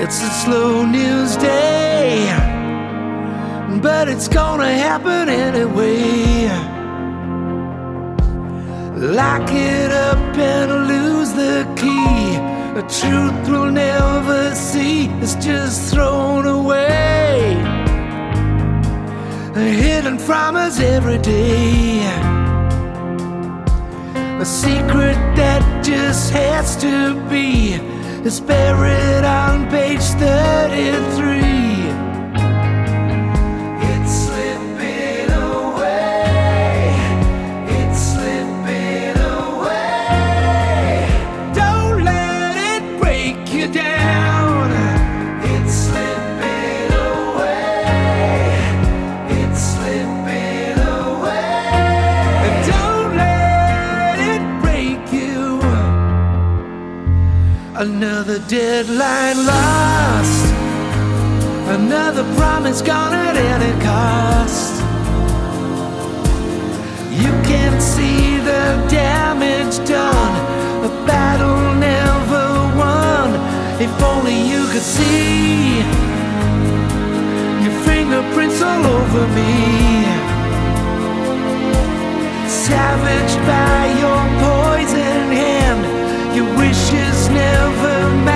It's a slow news day, but it's gonna happen anyway. Lock it up and lose the key. A truth we'll never see is just thrown away, hidden from us every day. A secret that just has to be is buried on page 33. It's slipping away. It's slipping away. Don't let it break you down. It's slipping away. It's slipping away. Don't let it break you. Another deadline lost, another promise gone at any cost. You can see the damage done, a battle never won. If only you could see your fingerprints all over me, savaged by your poison hand. Your wishes never matter.